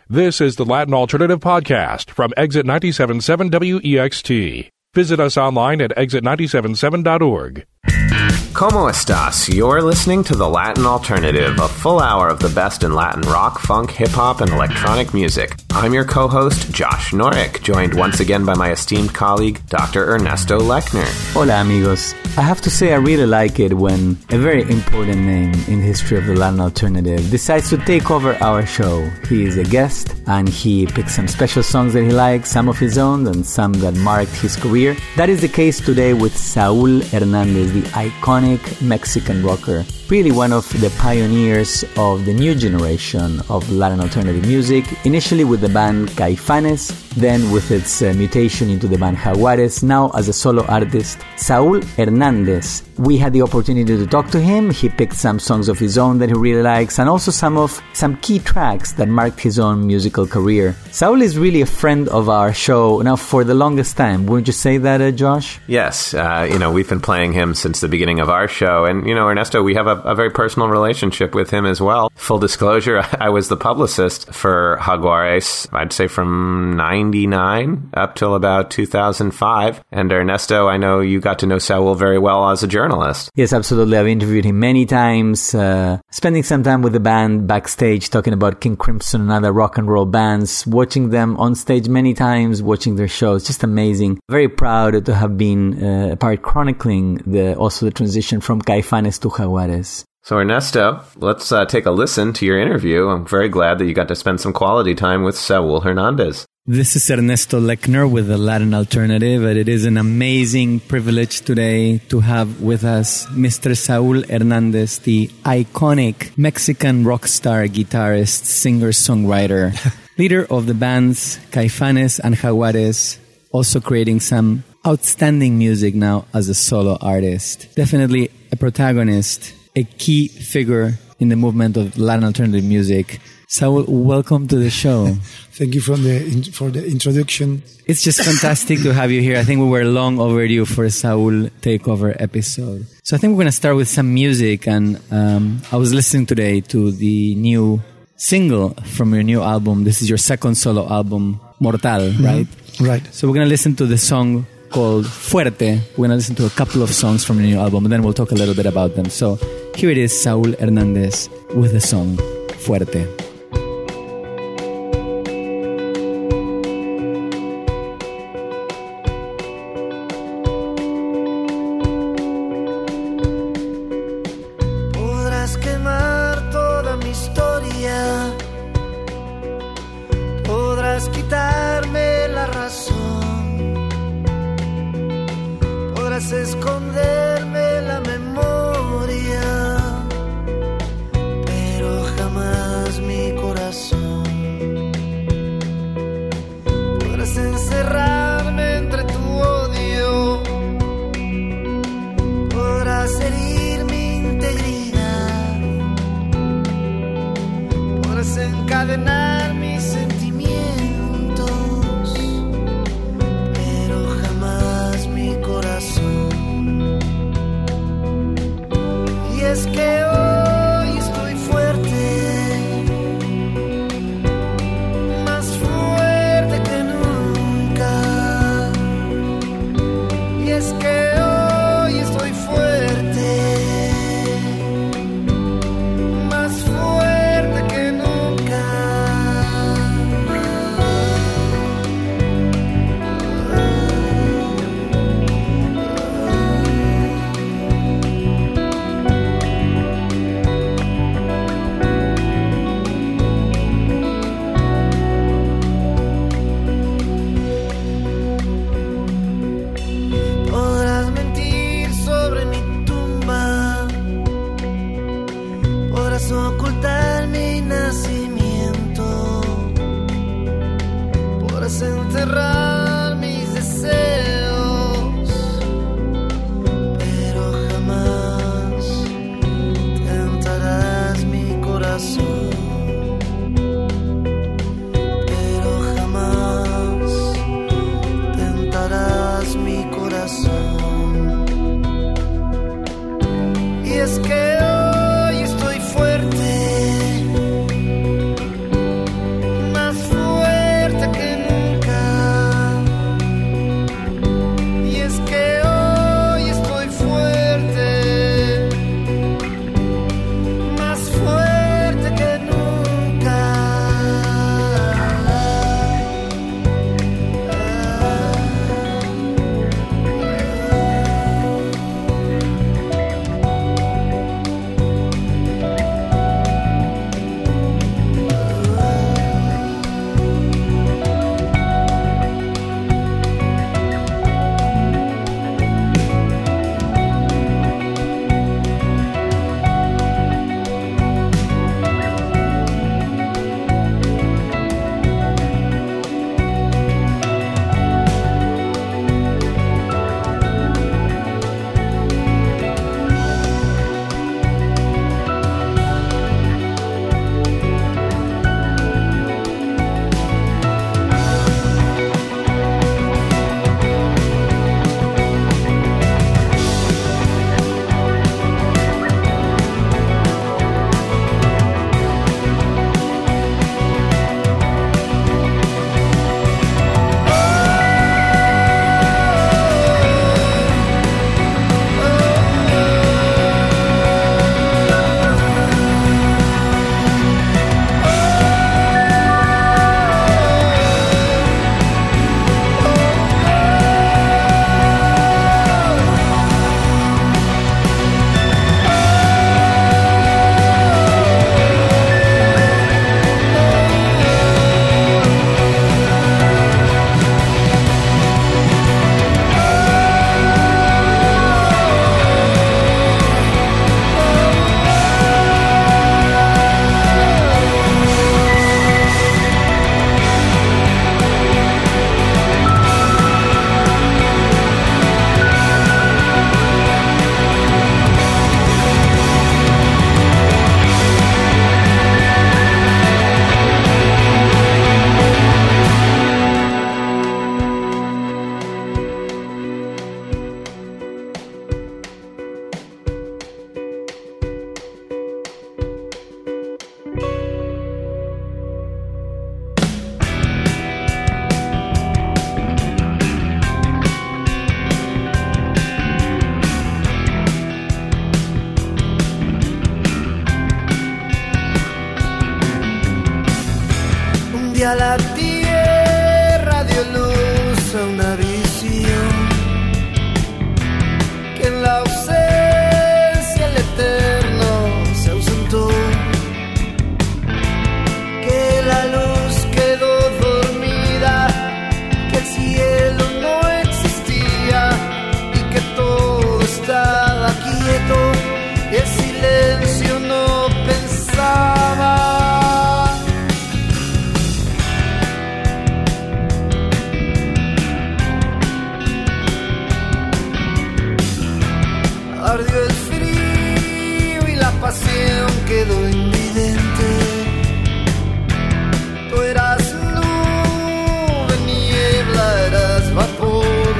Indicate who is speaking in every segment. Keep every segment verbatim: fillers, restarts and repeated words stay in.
Speaker 1: This is the Latin Alternative Podcast from Exit ninety-seven point seven W E X T. Visit us online at exit nine seven seven dot org.
Speaker 2: Como estas? You're listening to The Latin Alternative, a full hour of the best in Latin rock, funk, hip-hop, and electronic music. I'm your co-host, Josh Norek, joined once again by my esteemed colleague, Doctor Ernesto Lechner.
Speaker 3: Hola, amigos. I have to say I really like it when a very important name in the history of the Latin Alternative decides to take over our show. He is a guest, and he picks some special songs that he likes, some of his own, and some that marked his career. That is the case today with Saúl Hernández, the iconic Mexican rocker, really one of the pioneers of the new generation of Latin alternative music, initially with the band Caifanes, then with its uh, mutation into the band Jaguares, now as a solo artist, Saúl Hernández. We had the opportunity to talk to him. He picked some songs of his own that he really likes, and also some of some key tracks that marked his own musical career. Saúl is really a friend of our show now for the longest time. Wouldn't you say that, uh, Josh?
Speaker 2: Yes, uh, you know, we've been playing him since the beginning of our show, and, you know, Ernesto, we have a, a very personal relationship with him as well. Full disclosure, I was the publicist for Jaguares, I'd say from ninety-nine up till about two thousand five, and Ernesto, I know you got to know Saúl very well as a journalist.
Speaker 3: Yes, absolutely. I've interviewed him many times, uh, spending some time with the band backstage, talking about King Crimson and other rock and roll bands, watching them on stage many times, watching their shows. Just amazing. Very proud to have been uh, a part chronicling the also the transition from Caifanes to Jaguares.
Speaker 2: So Ernesto, let's uh, take a listen to your interview. I'm very glad that you got to spend some quality time with Saúl Hernández.
Speaker 4: This is Ernesto Lechner with the Latin Alternative, and it is an amazing privilege today to have with us Mister Saúl Hernández, the iconic Mexican rock star, guitarist, singer-songwriter, leader of the bands Caifanes and Jaguares, also creating some outstanding music now as a solo artist. Definitely a protagonist, a key figure in the movement of Latin alternative music. Saúl, welcome to the show.
Speaker 5: Thank you for the for the introduction.
Speaker 4: It's just fantastic to have you here. I think we were long overdue for a Saúl takeover episode. So I think we're going to start with some music. And um, I was listening today to the new single from your new album. This is your second solo album, Mortal, mm-hmm. right?
Speaker 5: Right.
Speaker 4: So we're going to listen to the song called Fuerte. We're going to listen to a couple of songs from the new album, and then we'll talk a little bit about them. So here it is, Saúl Hernández with the song Fuerte.
Speaker 6: Esconderme la memoria, pero jamás mi corazón. Podrás encerrarme entre tu odio, podrás herir mi integridad, podrás encadenar mis sentimientos, pero jamás mi corazón. Y es que hoy estoy fuerte, más fuerte que nunca. Y es que hoy estoy fuerte, más fuerte que nunca. Un día la tierra dio luz a una visión, que en la ausencia el eterno se ausentó, que la luz quedó dormida, que el cielo no existía y que todo estaba quieto, y el silencio no pensaba. Ardió el frío y la pasión quedó invidente. Tú eras nube, niebla, eras vapor.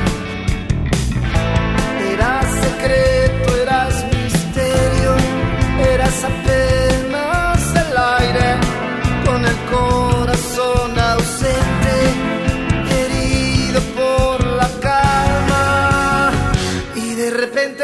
Speaker 6: Eras secreto, eras misterio. Eras apenas el aire con el corazón ausente, herido por la calma. Y de repente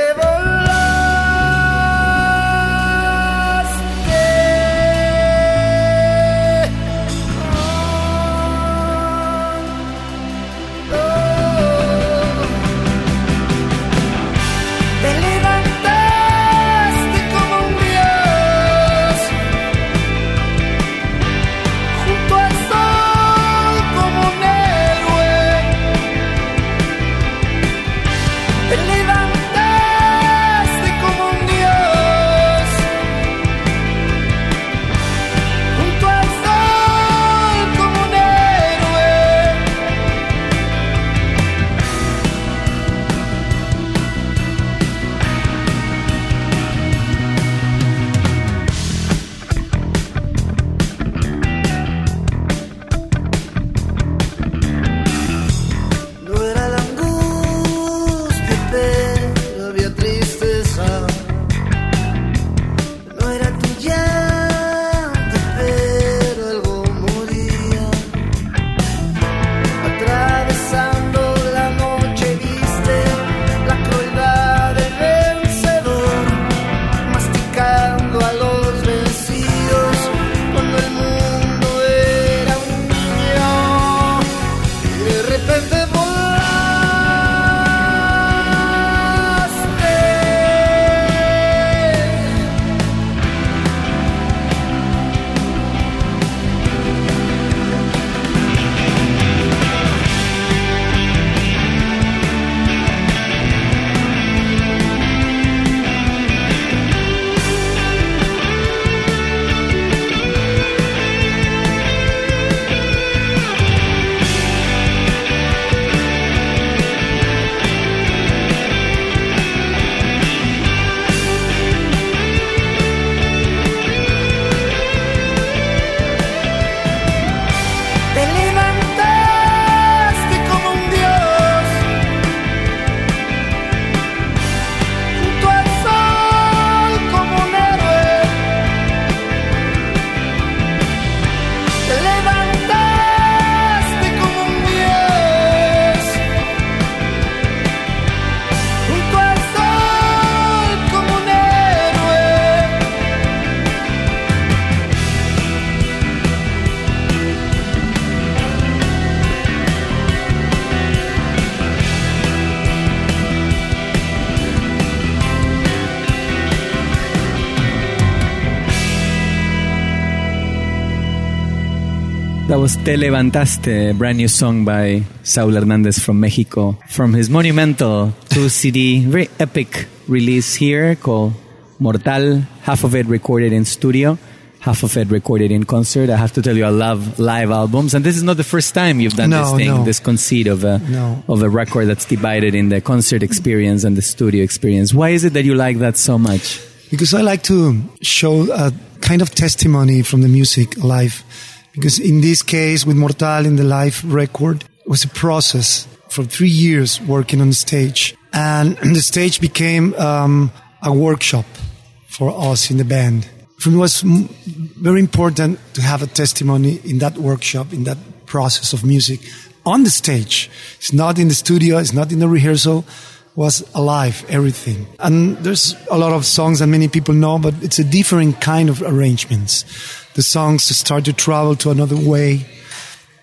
Speaker 4: That was Te Levantaste, a brand new song by Saúl Hernández from Mexico, from his monumental two C D, very epic release here called Mortal, half of it recorded in studio, half of it recorded in concert. I have to tell you, I love live albums, and this is not the first time you've done
Speaker 5: no,
Speaker 4: this thing,
Speaker 5: no.
Speaker 4: this conceit of a,
Speaker 5: no.
Speaker 4: of a record that's divided in the concert experience and the studio experience. Why is it that you like that so much?
Speaker 5: Because I like to show a kind of testimony from the music live. Because in this case, with Mortal, in the live record, it was a process for three years working on the stage. And the stage became um, a workshop for us in the band. For me, it was m- very important to have a testimony in that workshop, in that process of music, on the stage. It's not in the studio, it's not in the rehearsal. It was alive, everything. And there's a lot of songs that many people know, but it's a different kind of arrangements. The songs start to travel to another way.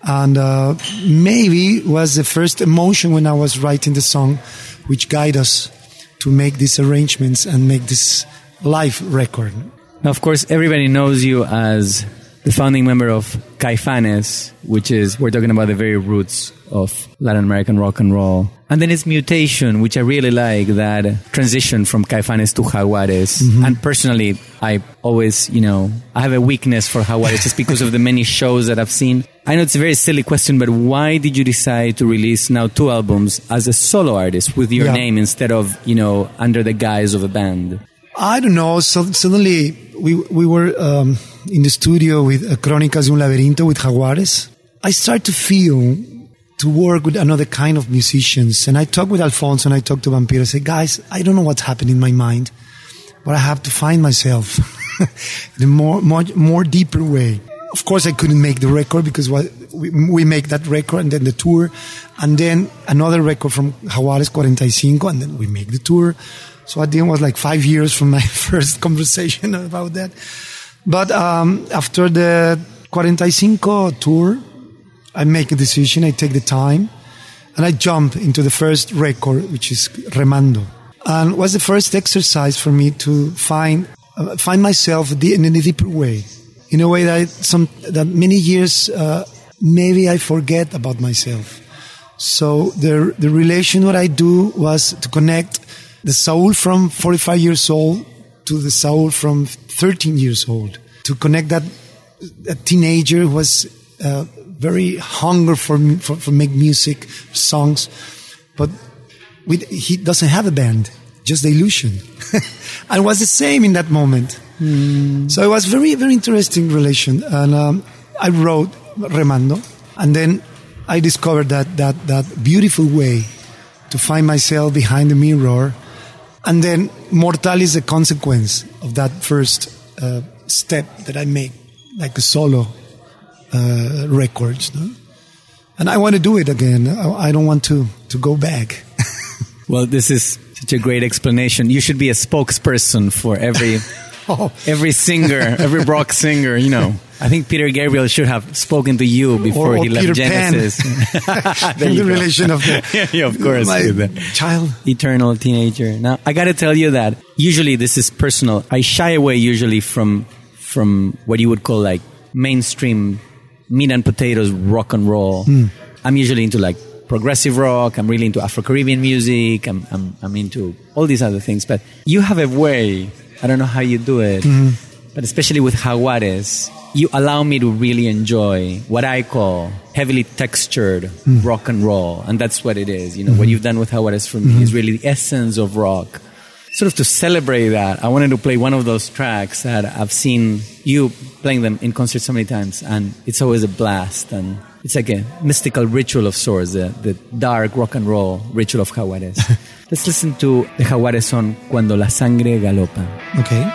Speaker 5: And uh, maybe was the first emotion when I was writing the song, which guide us to make these arrangements and make this live record.
Speaker 4: Now, of course, everybody knows you as the founding member of Caifanes, which is, we're talking about the very roots of Latin American rock and roll. And then it's Mutation, which I really like, that transition from Caifanes to Jaguares. Mm-hmm. And personally, I always, you know, I have a weakness for Jaguares just because of the many shows that I've seen. I know it's a very silly question, but why did you decide to release now two albums as a solo artist with your yeah. name instead of, you know, under the guise of a band?
Speaker 5: I don't know. So suddenly we we were um, in the studio with uh, Crónicas de un Laberinto with Jaguares. I start to feel to work with another kind of musicians. And I talked with Alfonso and I talked to Vampiro. I said, guys, I don't know what's happening in my mind, but I have to find myself in a more, more, more deeper way. Of course, I couldn't make the record because what, we, we make that record and then the tour. And then another record from Jaguares, forty-five, and then we make the tour. So at the end, it was like five years from my first conversation about that. But um, after the forty-five tour, I make a decision, I take the time, and I jump into the first record, which is Remando. And it was the first exercise for me to find uh, find myself in a deeper way, in a way that I, some that many years uh, maybe I forget about myself. So the the relation what I do was to connect the Saul from forty-five years old to the Saul from thirteen years old, to connect that a teenager who was uh, very hunger for, for for make music, songs, but with, he doesn't have a band, just the illusion. And it was the same in that moment. Mm. So it was very, very interesting relation. And um, I wrote Remando, and then I discovered that, that, that beautiful way to find myself behind the mirror. And then Mortal is a consequence of that first uh, step that I made, like a solo uh, records. No? And I want to do it again. I, I don't want to, to go back.
Speaker 4: Well, this is such a great explanation. You should be a spokesperson for every oh. every singer, every rock singer, you know. I think Peter Gabriel should have spoken to you before
Speaker 5: or, or
Speaker 4: he left
Speaker 5: Peter
Speaker 4: Genesis.
Speaker 5: Pan. The relation of the,
Speaker 4: yeah, of course,
Speaker 5: my
Speaker 4: with the
Speaker 5: child,
Speaker 4: eternal teenager. Now, I got to tell you that usually this is personal. I shy away usually from from what you would call like mainstream meat and potatoes rock and roll. Mm. I'm usually into like progressive rock. I'm really into Afro-Caribbean music. I'm, I'm I'm into all these other things. But you have a way. I don't know how you do it, mm-hmm. but especially with Jaguares, you allow me to really enjoy what I call heavily textured mm. rock and roll. And that's what it is. You know, mm-hmm. what you've done with Jaguares for mm-hmm. me is really the essence of rock. Sort of to celebrate that, I wanted to play one of those tracks that I've seen you playing them in concert so many times. And it's always a blast. And it's like a mystical ritual of sorts, the, the dark rock and roll ritual of Jaguares. Let's listen to the Jaguares song, Cuando la Sangre Galopa.
Speaker 5: Okay.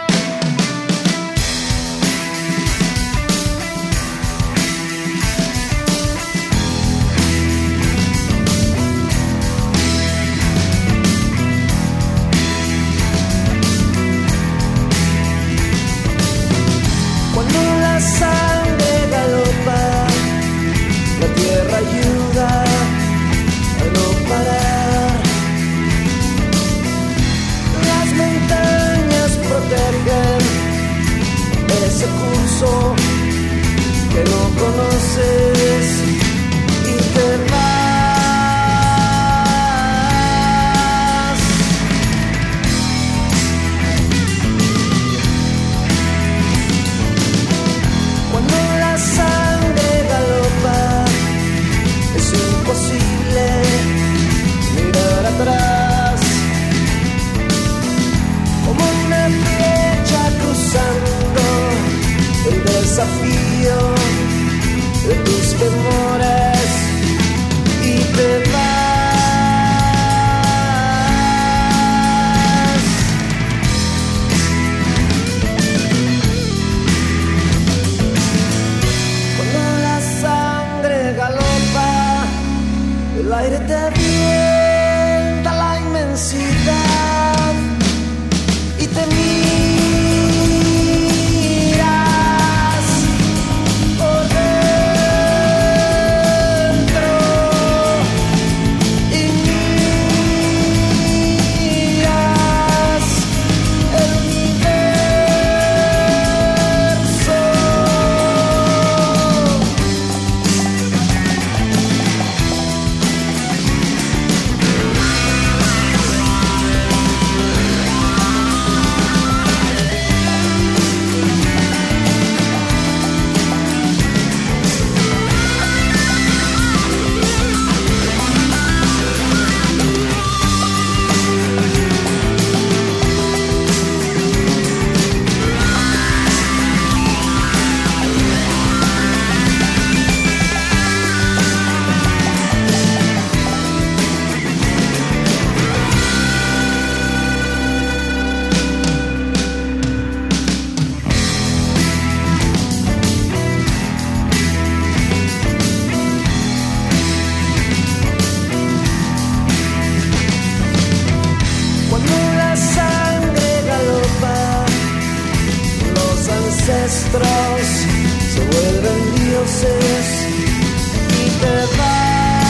Speaker 6: veces y te vas.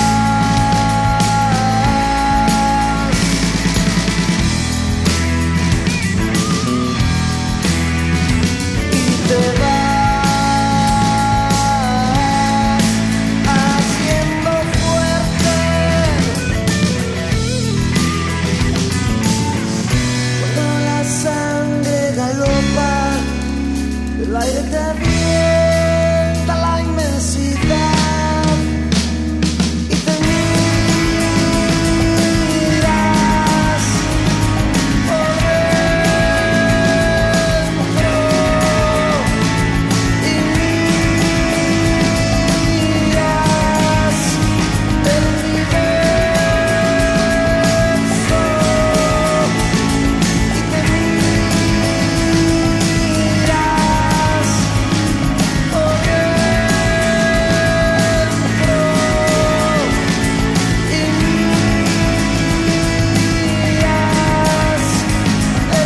Speaker 6: El aire te avienta la inmensidad y te miras por dentro y miras el universo y te miras por dentro y miras el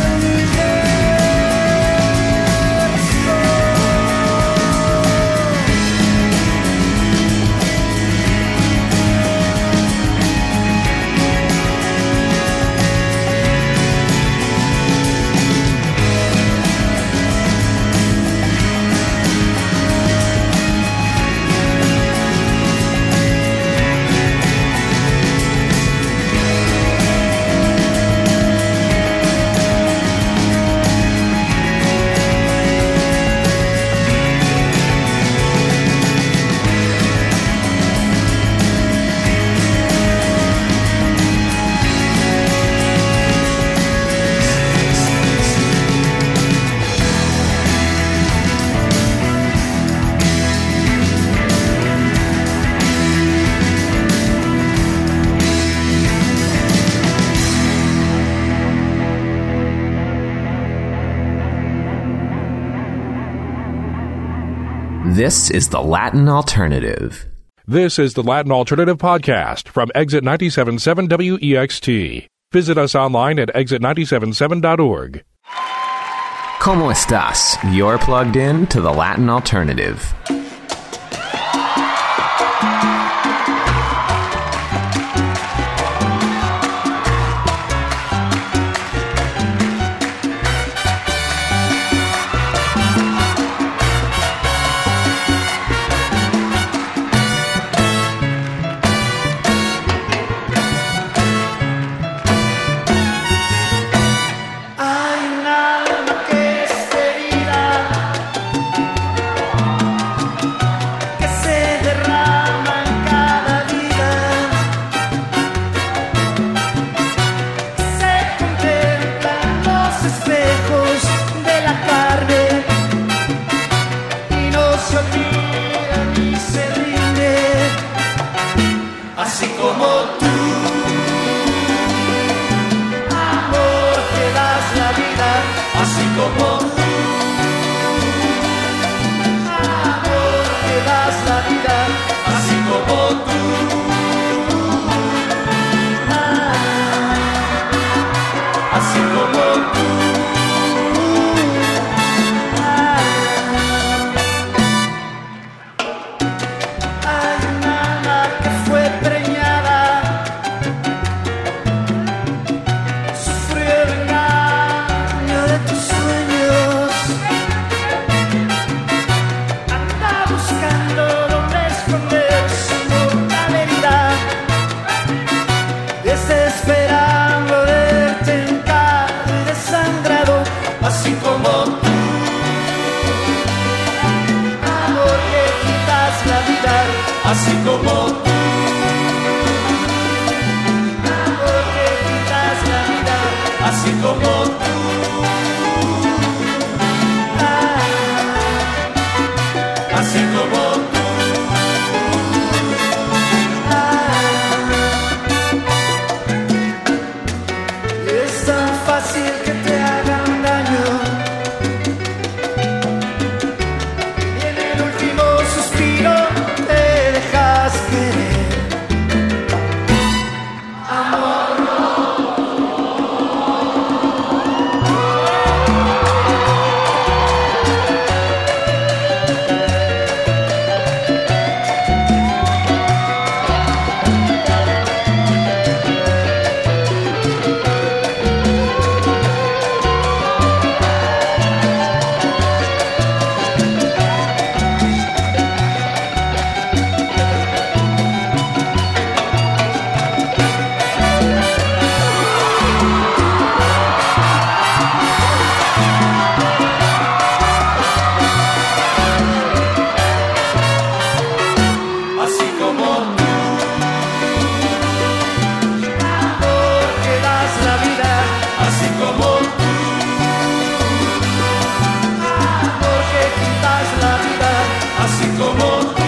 Speaker 7: This is the Latin Alternative.
Speaker 1: This is the Latin Alternative Podcast from Exit ninety-seven point seven W E X T. Visit us online at exit nine seven seven dot org.
Speaker 7: ¿Cómo estás? You're plugged in to the Latin Alternative.
Speaker 6: hay un alma que es herida, que se derrama en cada vida, se contempla en los espejos de la carne y no se olvida ni se rinde, así como tú. Así como tú, amor, que das la vida, así como tú, ah, así como tú, ah. Hay un alma que fue preñada, sufrió el engaño de tus sueños, anda buscando donde esconder su mortal herida, desesperando verte hincado y desangrado, así como tú, amor, que quitas la vida, así como tú, amor, que quitas la vida, así como tú. Así como tú, ah, es tan fácil que te hagan daño, y en el último suspiro te dejas querer, amor. así como tú. Amor que das la vida, así como tú. Amor que quitas la vida, así como tú.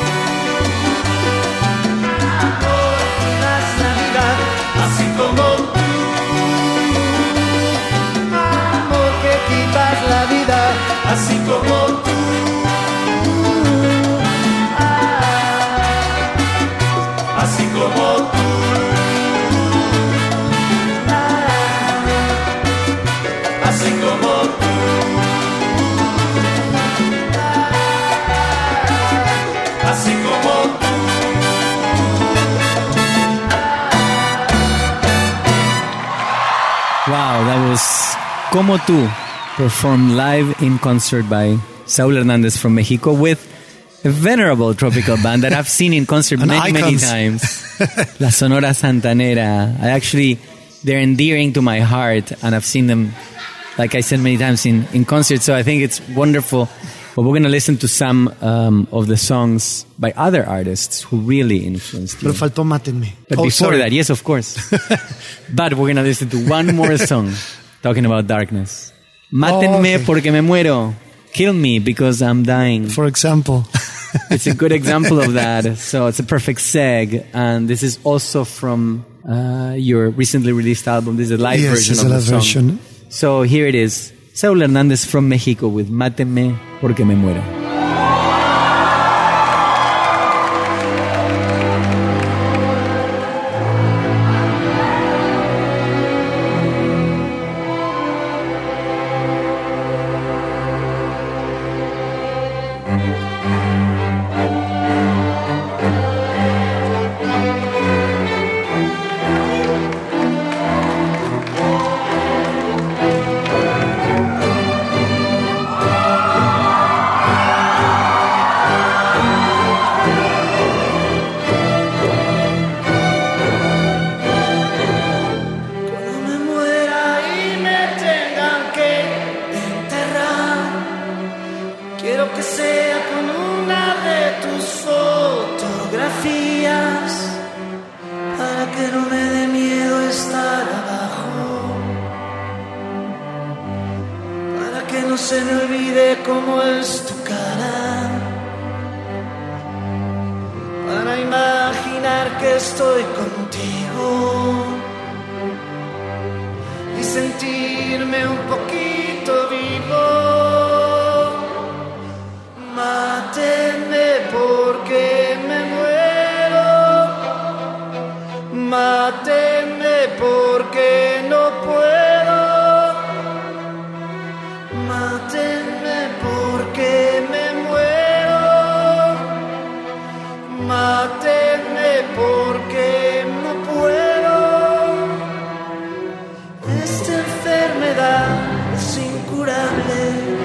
Speaker 6: Amor que das la vida, así como tú. Amor que quitas la vida, así como tú. Así como tú, así como tú, así como tú.
Speaker 4: Wow, that was Como Tú, performed live in concert by Saúl Hernández from Mexico with a venerable tropical band that I've seen in concert
Speaker 5: An
Speaker 4: many, many
Speaker 5: icons.
Speaker 4: times. La Sonora Santanera. I actually, they're endearing to my heart, and I've seen them, like I said, many times in, in concert. So I think it's wonderful. But we're going to listen to some um, of the songs by other artists who really influenced
Speaker 5: Pero
Speaker 4: me.
Speaker 5: faltó Mátenme.
Speaker 4: But
Speaker 5: Oh,
Speaker 4: before
Speaker 5: sorry.
Speaker 4: that, yes, of course. But we're going to listen to one more song talking about darkness. Mátenme
Speaker 5: Oh, okay.
Speaker 4: porque me muero. Kill me because I'm dying.
Speaker 5: For example.
Speaker 4: It's a good example of that. So it's a perfect seg. And this is also from uh, your recently released album. This is a live
Speaker 5: Yes,
Speaker 4: version
Speaker 5: it's
Speaker 4: of
Speaker 5: a
Speaker 4: the
Speaker 5: live
Speaker 4: song.
Speaker 5: version.
Speaker 4: So here it is. Saúl Hernández from Mexico with Mátenme porque me muero.
Speaker 6: Cuando me muera y me tengan que enterrar, quiero que sea con una de tus fotografías, para que no me dé miedo estar abajo, para que no se me olvide cómo es tu cara, para imaginar que estoy contigo y sentirme un poquito vivo. Mátenme porque me muero. Mátenme porque no puedo. Mátenme porque me muero. Mátenme porque no puedo. Esta enfermedad es incurable.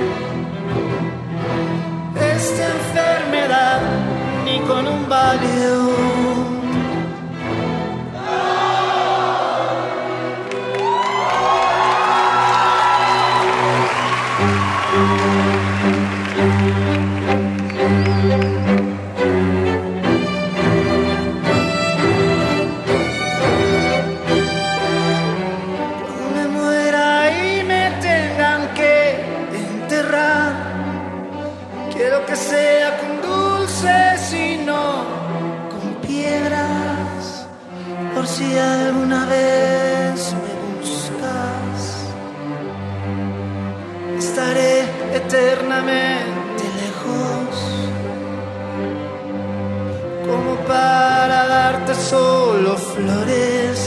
Speaker 6: Esta enfermedad ni con un Valium. Cuando me muera y me tengan que enterrar, quiero que sea con dulces y no con piedras, por si alguna vez me buscas. Estaré eternamente lejos, como para darte solo flores.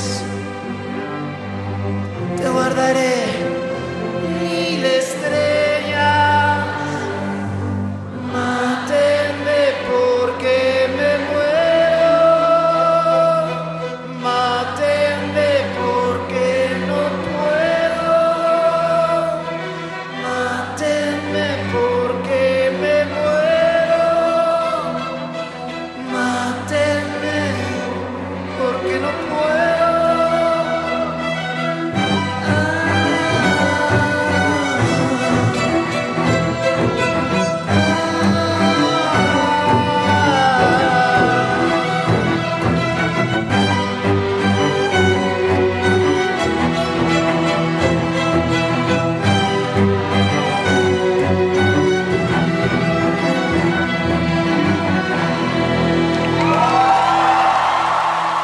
Speaker 6: Te guardaré mil estrellas. Mátenme porque me muero. Mátenme porque no puedo. Mátenme porque me muero. Mátenme porque no puedo.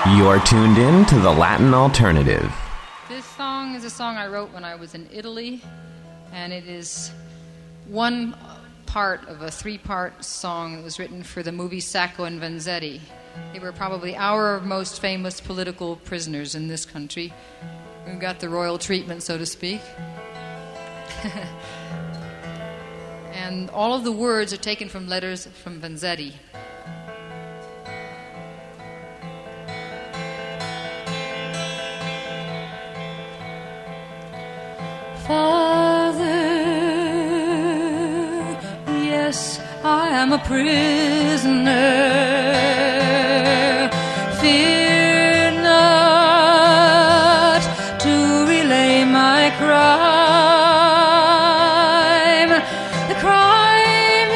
Speaker 7: You're tuned in to the Latin Alternative.
Speaker 8: This song is a song I wrote when I was in Italy, and it is one part of a three-part song that was written for the movie Sacco and Vanzetti. They were probably our most famous political prisoners in this country. We've got the royal treatment, so to speak. And all of the words are taken from letters from Vanzetti. Father, yes, I am a prisoner. Fear not to relay my crime. The crime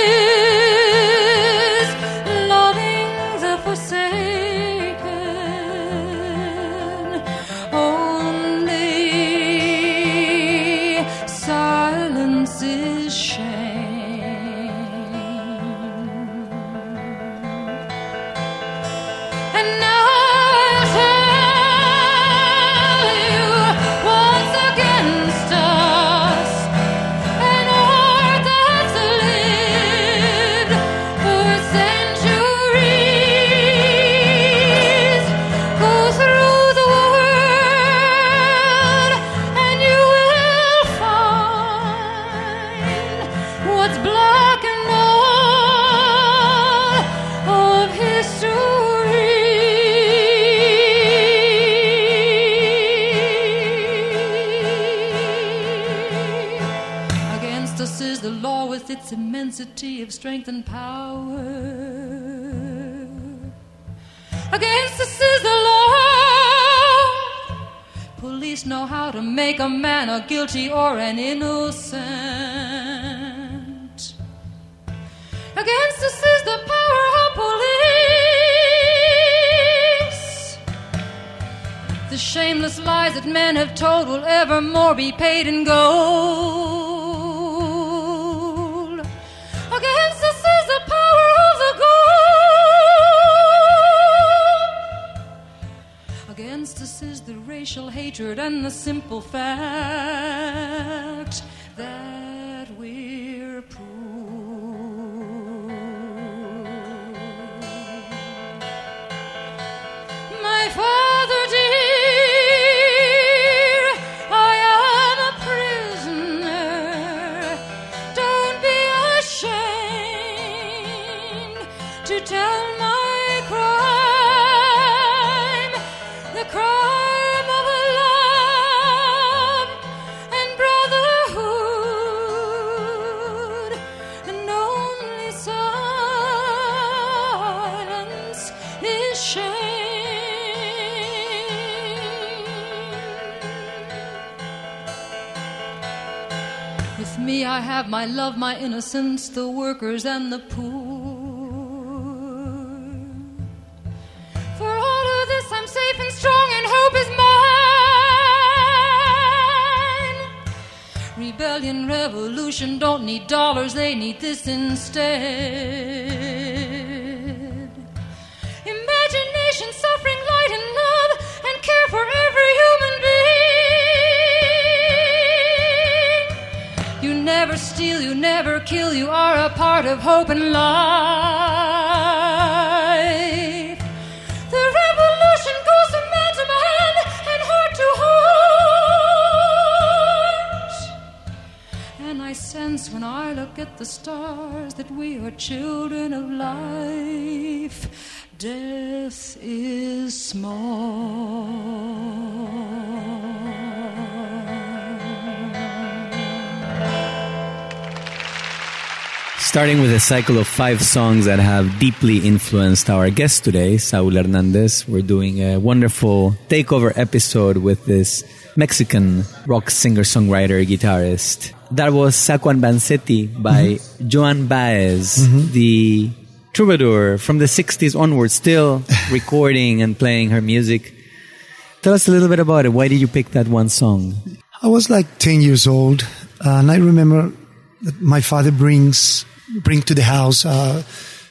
Speaker 8: is loving the forsaken. Only silence is shame. And now I'll tell you what's against us. An art that's lived for centuries. Go through the world and you will find what's black and all of history. Against us is the law with its immensity of strength and power. Against us is the law. Police know how to make a man a guilty or an innocent. Against us is the power of police. The shameless lies that men have told will evermore be paid in gold. Against us is the power of the gold. Against us is the racial hatred and the simple fact that we're poor. My father dear, I am a prisoner. Don't be ashamed to tell my crime, the crime of love and brotherhood, and only silence is shame. With me I have my love, my innocence, the workers and the poor. For all of this I'm safe and strong and hope is mine. Rebellion, revolution don't need dollars, they need this instead. Imagination, suffering, light and love, and care for every human being. You never steal, you never kill, you are a part of hope and life. The revolution goes from man to man and heart to heart. And I sense when I look at the stars that we are children of life. Death is small.
Speaker 4: Starting with a cycle of five songs that have deeply influenced our guest today, Saul Hernandez. We're doing a wonderful takeover episode with this Mexican rock singer-songwriter, guitarist. That was Sacco and Vanzetti by mm-hmm. Joan Baez, mm-hmm. the troubadour from the sixties onwards, still recording and playing her music. Tell us a little bit about it. Why did you pick that one song?
Speaker 5: I was like ten years old, uh, and I remember that my father brings bring to the house a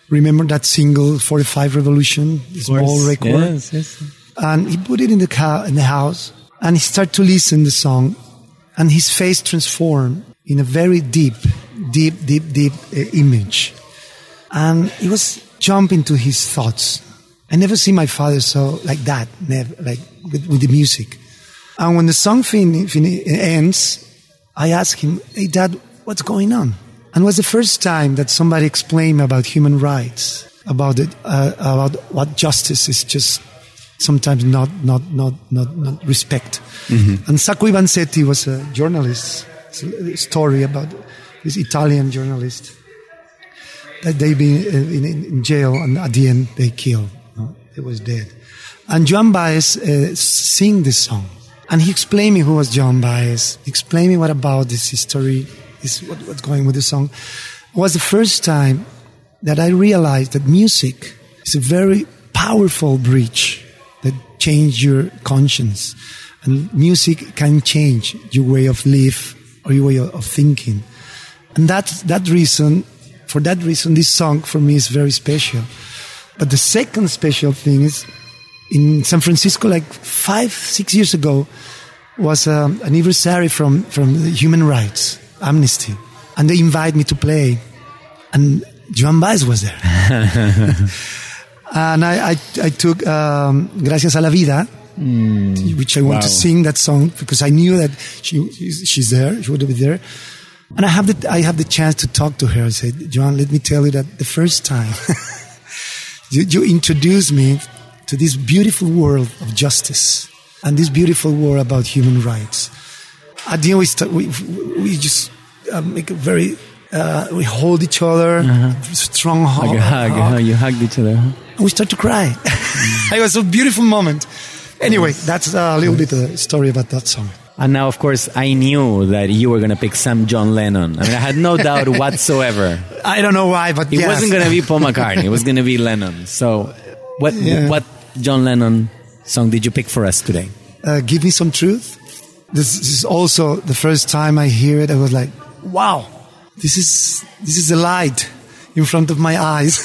Speaker 5: Remember that single, forty-five Revolution, the small record?
Speaker 4: Yes, yes.
Speaker 5: And he put it in the car, in the house, and he started to listen to the song, and his face transformed in a very deep, deep, deep, deep uh, image. And he was jumping to his thoughts. I never see my father so like that, never, like with, with the music. And when the song fin- fin- ends, I asked him, "Hey, Dad, what's going on?" And it was the first time that somebody explained about human rights, about it, uh, about what justice is just sometimes not not not not, not respect. Mm-hmm. And Sacco Vanzetti was a journalist. It's a story about this Italian journalist that they been in, in, in jail, and at the end they killed. No? He was dead. And Joan Baez uh, sing this song, and he explained me who was Joan Baez. He explained me what about this history, is what, what's going with the song. It was the first time that I realized that music is a very powerful bridge that changes your conscience, and music can change your way of live or your way of thinking. And that's that reason. For that reason, this song for me is very special. But the second special thing is, in San Francisco, like five, six years ago, was an anniversary from, from the Human Rights, Amnesty. And they invited me to play. And Joan Baez was there. And I, I, I took um, Gracias a la Vida, mm, which I want wow. to sing that song, because I knew that she she's there, she would be there. And I have the I have the chance to talk to her. I said, "Joan, let me tell you that the first time you, you introduced me to this beautiful world of justice and this beautiful world about human rights. At the end, we start, we, we just uh, make a very uh, we hold each other, uh-huh. strong hug,
Speaker 4: like a hug. hug. Uh, you hugged each other, huh?
Speaker 5: And we start to cry. Mm. It was a beautiful moment. Anyway, that's a little bit a story about that song."
Speaker 4: And now, of course, I knew that you were going to pick some John Lennon. I mean, I had no doubt whatsoever.
Speaker 5: I don't know why, but
Speaker 4: it
Speaker 5: yes.
Speaker 4: wasn't going to be Paul McCartney. It was going to be Lennon. So, what yeah. what John Lennon song did you pick for us today?
Speaker 5: Uh, Give Me Some Truth. This is also the first time I hear it. I was like, "Wow, this is this is a light in front of my eyes."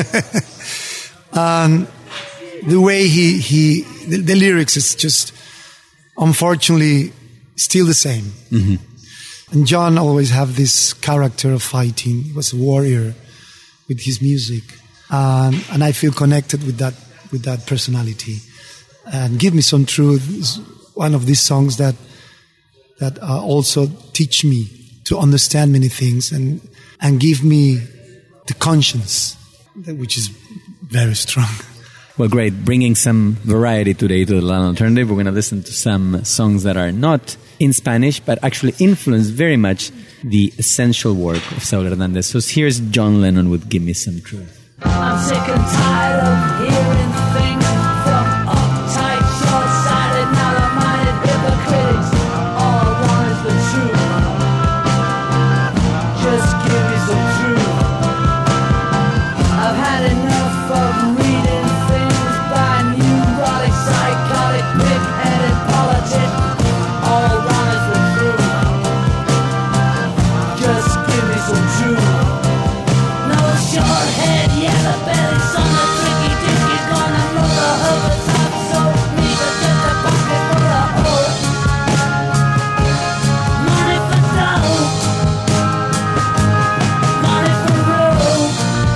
Speaker 5: um, the way he he the, the lyrics is just, unfortunately, still the same. Mm-hmm. And John always have this character of fighting. He was a warrior with his music, um, and I feel connected with that with that personality. And Give Me Some Truth is one of these songs that that uh, also teach me to understand many things and and give me the conscience, which is very strong.
Speaker 4: Well, great. Bringing some variety today to the Latin Alternative. We're going to listen to some songs that are not in Spanish, but actually influence very much the essential work of Saúl Hernández. So here's John Lennon with Give Me Some Truth.
Speaker 6: I'm sick and tired of hearing things from uptight, short-sighted, narrow-minded hypocrites. All I want is the truth. Just give me some truth. I've had enough of reading things by neurotic, psychotic, pig-headed politics. All I want is the truth. Just give me some truth. No short head, yellow belly, son of tricky dick is gonna rule the hoover's up. So neither just a pocket full of hope. Money for dough, money for rope.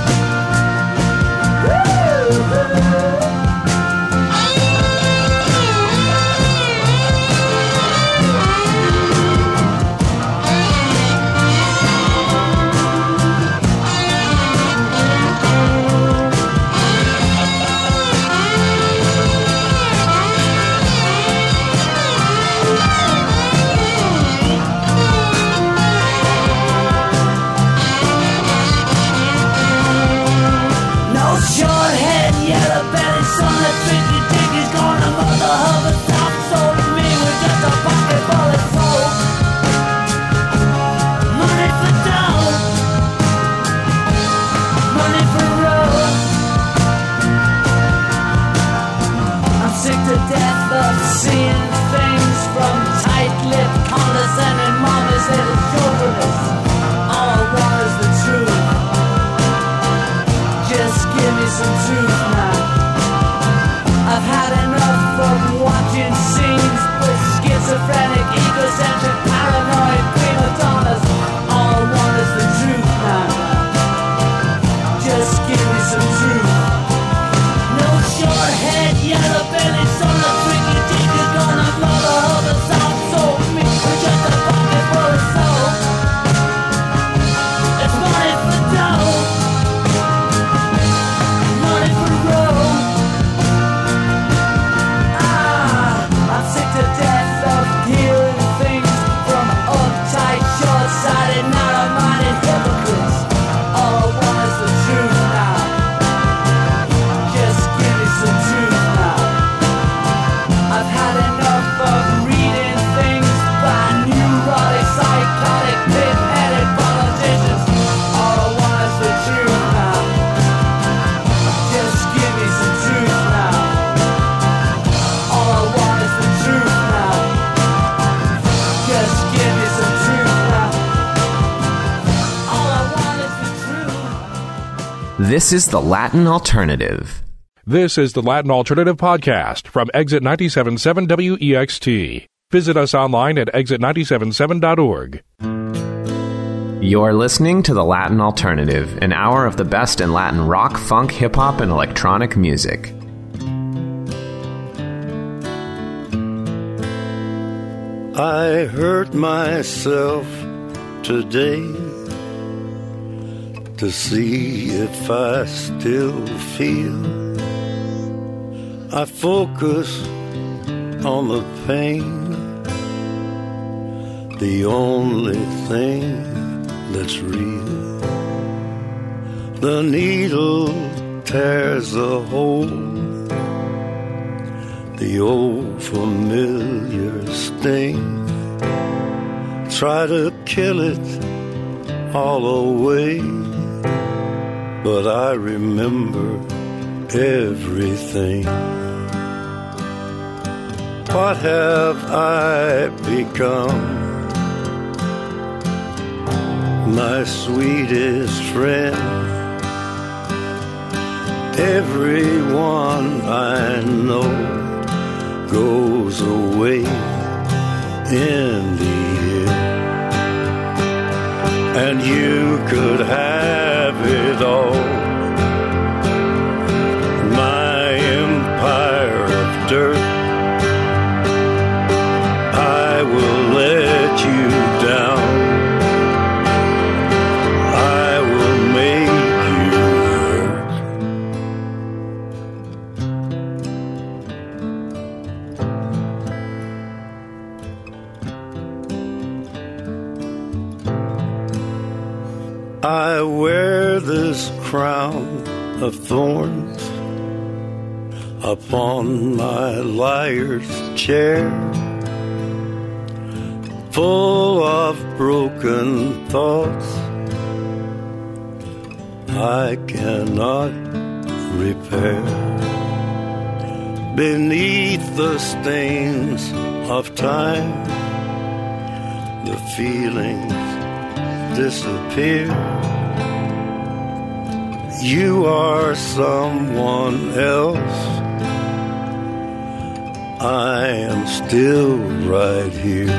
Speaker 6: No short head, yellow belly, son of tricky dick is gonna mother hover top. So to me, we're just a pocket full of soap. Money for dough, money for road. I'm sick to death of seeing things from tight-lipped, condescending mamas, little chauvinists. All I want is the truth. Just yellow bellies on the tricky diggers gonna mother of the south soul me with just a pocket full of soul. It's money for dough, money for road. Ah, I'm sick to death of hearing things from uptight, short-sighted, narrow-minded hypocrites. All I want is the truth now. Just give me some truth now. I've had enough of reading things by neurotic, psychotic, pig-headed politicians. All I want is the truth now. Just give me some truth now. All I want is the truth now. Just give me some truth now. All I want is the truth.
Speaker 7: This is the Latin Alternative.
Speaker 1: This is the Latin Alternative Podcast from Exit ninety-seven point seven W E X T. Visit us online at exit nine seven seven dot org.
Speaker 7: You're listening to the Latin Alternative, an hour of the best in Latin rock, funk, hip-hop, and electronic music.
Speaker 9: I hurt myself today to see if I still feel. I focus on the pain, the only thing that's real. The needle tears a hole, the old familiar sting. Try to kill it all away, but I remember everything. What have I become? My sweetest friend. Everyone I know goes away in the end. And you could have it all, my empire of dirt. I will let you down, I will make you hurt. I wear this crown of thorns upon my liar's chair, full of broken thoughts I cannot repair. Beneath the stains of time, the feelings disappear. You are someone else, I am still right here.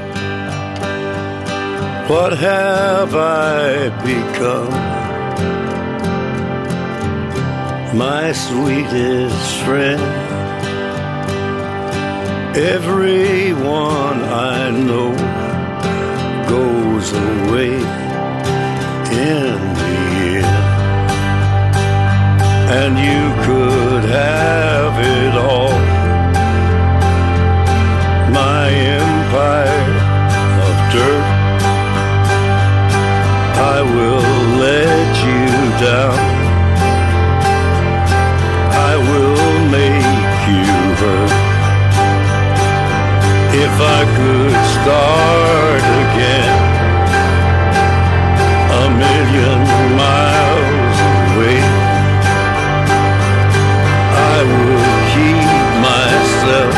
Speaker 9: What have I become? My sweetest friend. Everyone I know goes away in the end. And you could have it all, my empire of dirt. I will let you down, I will make you hurt. If I could start again, a million miles away, I would keep myself,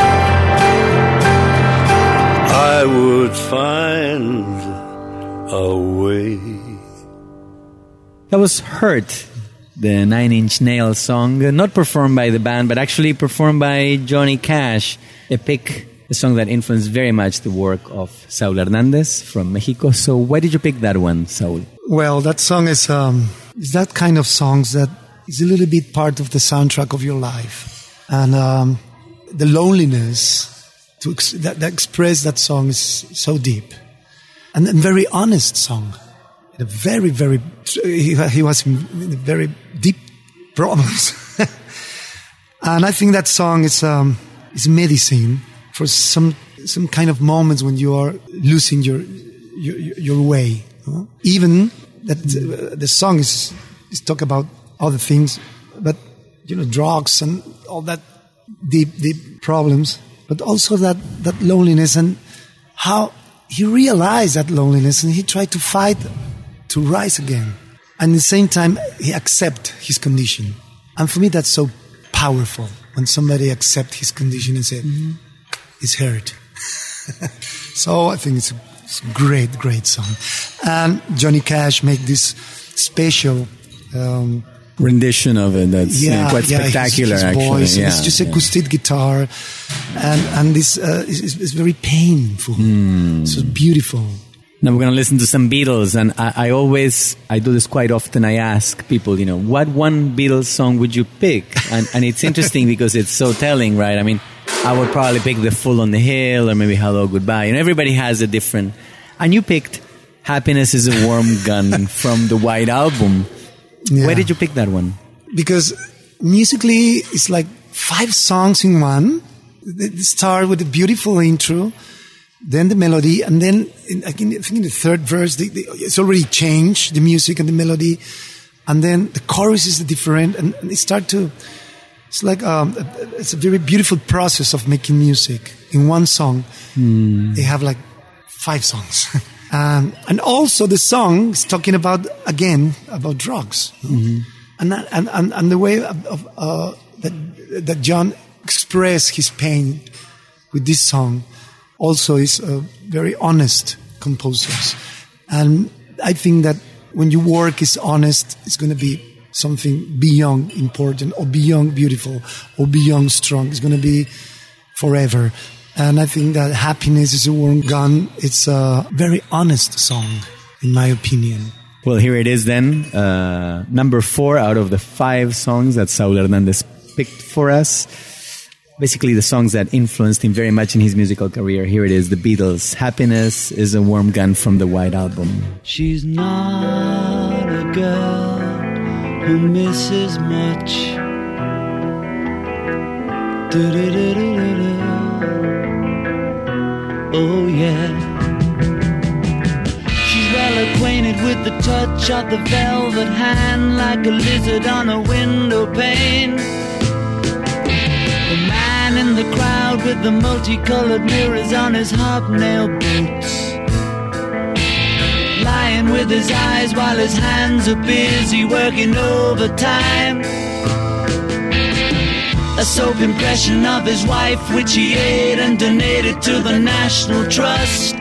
Speaker 9: I would find a way.
Speaker 4: That was Hurt, the Nine Inch Nails song, not performed by the band, but actually performed by Johnny Cash, a pick, a song that influenced very much the work of Saúl Hernández from Mexico. So why did you pick that one, Saúl?
Speaker 5: Well, that song is, um, is that kind of songs that is a little bit part of the soundtrack of your life. And um, the loneliness to ex- that, that express that song is so deep. And a very honest song. A very, very, he, he was in very deep problems. And I think that song is, um, is medicine for some, some kind of moments when you are losing your, your, your way. Huh? Even that uh, the song is, is talk about other things, but, you know, drugs and all that deep, deep problems, but also that, that loneliness and how he realized that loneliness and he tried to fight to rise again. And at the same time, he accept his condition. And for me, that's so powerful when somebody accept his condition and say, mm-hmm. it's hurt. So I think it's a, it's a great, great song. And Johnny Cash make this special um,
Speaker 4: rendition of it that's yeah, you know, quite
Speaker 5: yeah,
Speaker 4: spectacular,
Speaker 5: his, his
Speaker 4: actually.
Speaker 5: Voice,
Speaker 4: yeah,
Speaker 5: it's just
Speaker 4: yeah.
Speaker 5: acoustic guitar, and and this uh, is, is very painful. Mm. So beautiful.
Speaker 4: Now we're going to listen to some Beatles, and I, I always, I do this quite often. I ask people, you know, what one Beatles song would you pick? And and it's interesting because it's so telling, right? I mean, I would probably pick The Fool on the Hill or maybe Hello Goodbye. And everybody has a different. And you picked Happiness is a Warm Gun from the White Album. Yeah. Why did you pick that one?
Speaker 5: Because musically, it's like five songs in one. They start with a beautiful intro, then the melody, and then in, I think in the third verse, they, they, it's already changed, the music and the melody, and then the chorus is different, and, and they start to, it's like, um, it's a very beautiful process of making music. In one song, mm. they have like five songs. Um, and also the song is talking about, again, about drugs. Mm-hmm. And, and, and, and the way of, of, uh, that, that John expressed his pain with this song also is uh, very honest composers. And I think that when your work is honest, it's going to be something beyond important or beyond beautiful or beyond strong. It's going to be forever. And I think that Happiness is a Warm Gun. It's a very honest song, in my opinion.
Speaker 4: Well, here it is then. Uh, number four out of the five songs that Saúl Hernández picked for us. Basically, the songs that influenced him very much in his musical career. Here it is, The Beatles. Happiness is a Warm Gun from the White Album.
Speaker 6: She's not a girl who misses much. Do-do-do-do-do-do. Oh yeah. She's well acquainted with the touch of the velvet hand, like a lizard on a window pane. The man in the crowd with the multicolored mirrors on his hobnail boots, lying with his eyes while his hands are busy working overtime. A soap impression of his wife, which he ate and donated to the National Trust.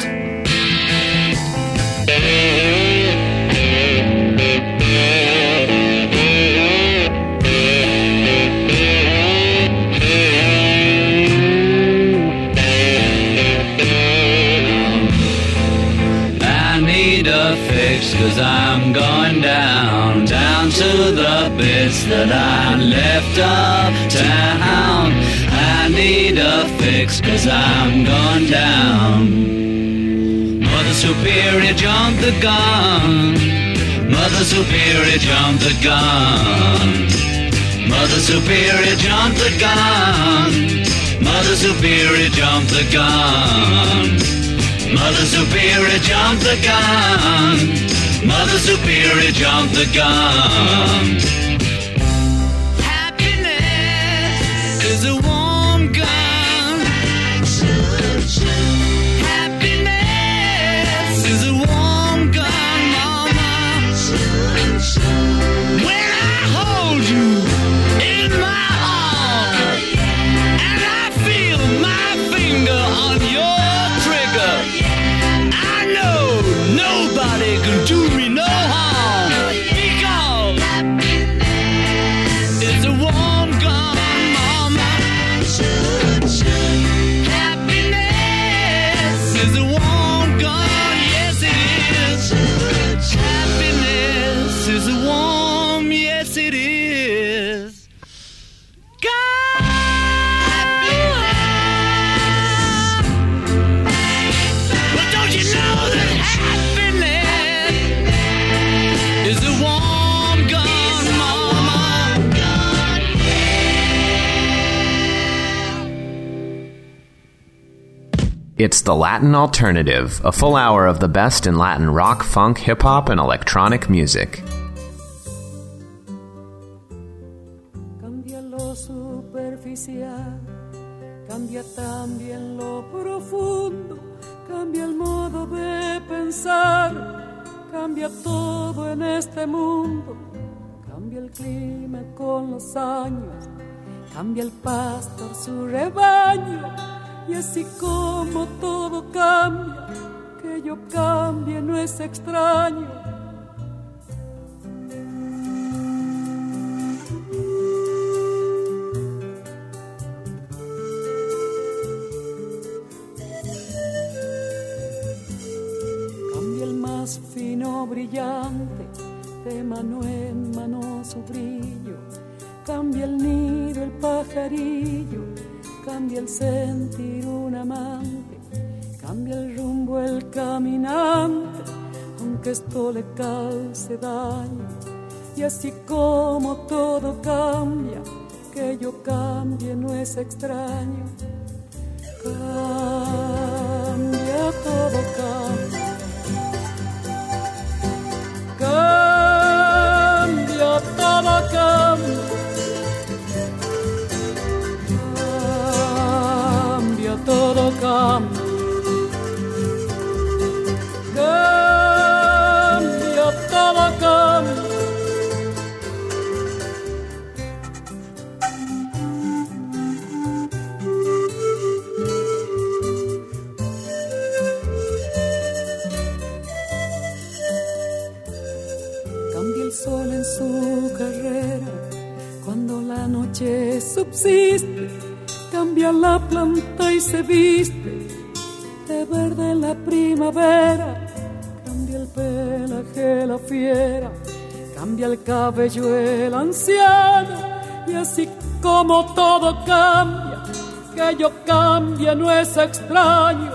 Speaker 6: I need a fix, 'cause I'm going down, down to the bits that I left uptown. I need a fix, 'cause I'm going down. Mother Superior, jump the gun. Mother Superior, jump the gun. Mother Superior, jump the gun. Mother Superior, jump the gun. Mother Superior, jump the gun. Mother Superior, jump the gun. Happiness is a warm gun. Happiness is a warm gun, mama. When I hold you in my arms and I feel my finger on your trigger, I know nobody can do me no harm, because
Speaker 7: It's the Latin Alternative, a full hour of the best in Latin rock, funk, hip-hop, and electronic music.
Speaker 10: Cambia lo superficial, cambia también lo profundo, cambia el modo de pensar, cambia todo en este mundo, cambia el clima con los años, cambia el pastor su rebaño. Y así como todo cambia, que yo cambie no es extraño. Cambia el más fino brillante, de mano en mano su brillo, cambia el nido el pajarillo, cambia el sentir un amante, cambia el rumbo el caminante, aunque esto le cause daño. Y así como todo cambia, que yo cambie no es extraño. Cambia, todo cambia. Cambia, todo cambia. Todo cambia, cambia, todo cambia. Cambia el sol en su carrera, cuando la noche subsiste. Cambia la planta y se viste de verde la primavera. Cambia el pelaje la fiera, cambia el cabello el anciano. Y así como todo cambia, que yo cambie no es extraño.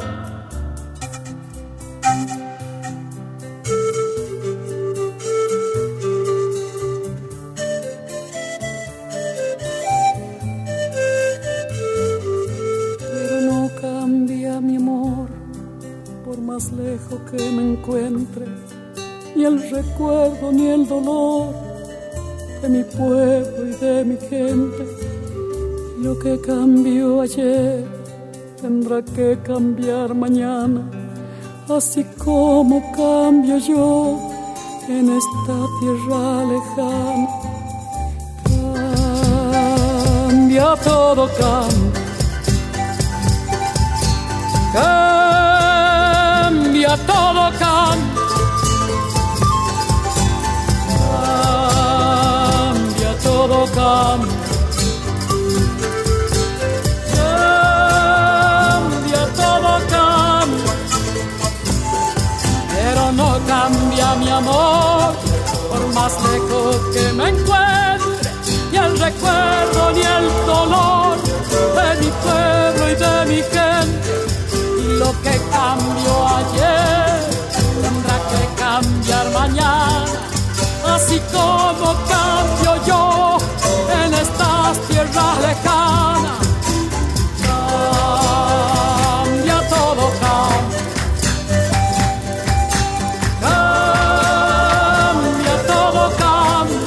Speaker 10: Lejos que me encuentre, ni el recuerdo ni el dolor de mi pueblo y de mi gente. Lo que cambió ayer tendrá que cambiar mañana, así como cambio yo en esta tierra lejana. Cambia, todo cambia. Cambia, todo cambia. Cambia, todo cambia. Cambia, todo cambia. Pero no cambia mi amor, por más lejos que me encuentre, ni el recuerdo ni el dolor de mi pueblo y de mi gente. Lo que cambió ayer tendrá que cambiar mañana, así como cambio yo en estas tierras lejanas. Cambia, todo cambia. Cambia, todo cambia.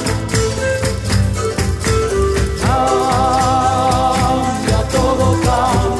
Speaker 10: Cambia, todo cambia.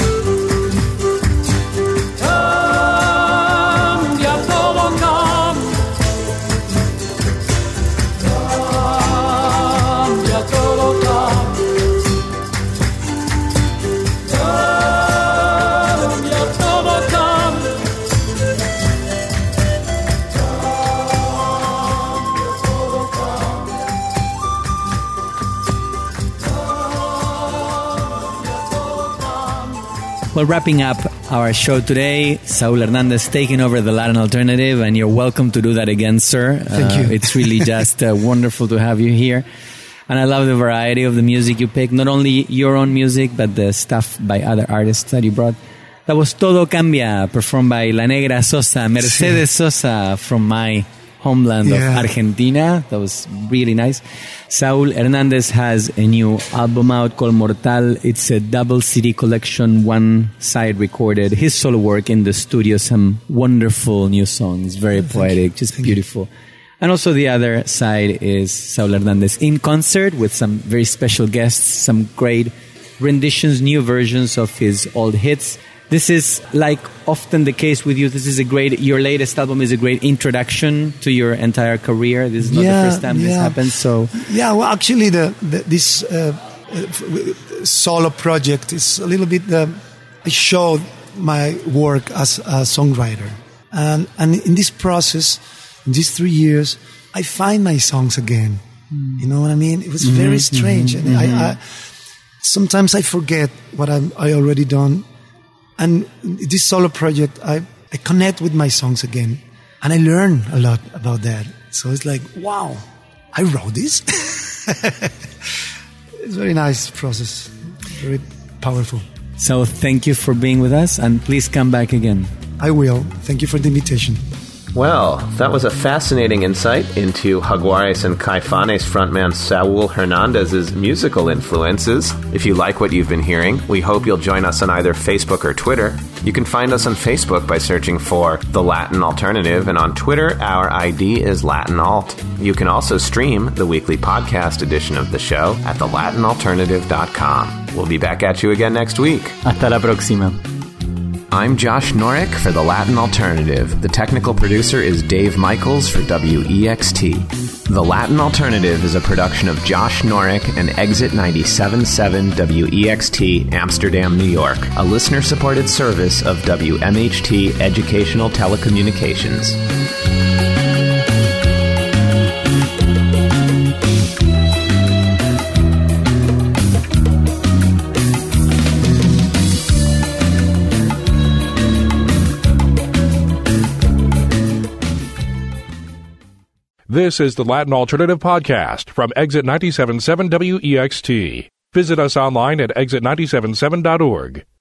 Speaker 4: Well, wrapping up our show today, Saúl Hernández taking over the Latin Alternative, and you're welcome to do that again, sir.
Speaker 5: Thank
Speaker 4: uh,
Speaker 5: you.
Speaker 4: It's really just uh, wonderful to have you here. And I love the variety of the music you pick, not only your own music, but the stuff by other artists that you brought. That was Todo Cambia, performed by La Negra Sosa, Mercedes Sosa from my homeland
Speaker 5: Yeah.
Speaker 4: of Argentina. That was really nice. Saúl Hernández has a new album out called Mortal. It's a double C D collection, one side recorded. His solo work in the studio, some wonderful new songs, very
Speaker 5: Thank
Speaker 4: poetic,
Speaker 5: you.
Speaker 4: just
Speaker 5: Thank
Speaker 4: beautiful. You. And also the other side is Saúl Hernández in concert with some very special guests, some great renditions, new versions of his old hits. This is, like often the case with you, this is a great, your latest album is a great introduction to your entire career. This is not
Speaker 5: Yeah,
Speaker 4: the first time this
Speaker 5: yeah.
Speaker 4: happens, so...
Speaker 5: Yeah, well, actually, the, the this uh, uh, solo project is a little bit. Uh, I showed my work as a songwriter, and and in this process, in these three years, I find my songs again. Mm. You know what I mean? It was mm-hmm, very strange, mm-hmm, and mm-hmm. I, I sometimes I forget what I'm, I already done, and this solo project, I I connect with my songs again, and I learn a lot about that. So it's like, wow, I wrote this. It's a very nice process, very powerful.
Speaker 4: So thank you for being with us, and please come back again.
Speaker 5: I will. Thank you for the invitation.
Speaker 2: Well, that was a fascinating insight into Jaguares and Caifanes frontman Saúl Hernández's musical influences. If you like what you've been hearing, we hope you'll join us on either Facebook or Twitter. You can find us on Facebook by searching for The Latin Alternative, and on Twitter, our I D is Latin Alt. You can also stream the weekly podcast edition of the show at the latin alternative dot com. We'll be back at you again next week.
Speaker 3: Hasta la próxima.
Speaker 7: I'm Josh Norick for The Latin Alternative. The technical producer is Dave Michaels for W E X T. The Latin Alternative is a production of Josh Norick and Exit ninety-seven point seven W E X T, Amsterdam, New York, a listener-supported service of W M H T Educational Telecommunications.
Speaker 1: This is the Latin Alternative Podcast from Exit ninety-seven point seven W E X T. Visit us online at exit nine seven seven dot org.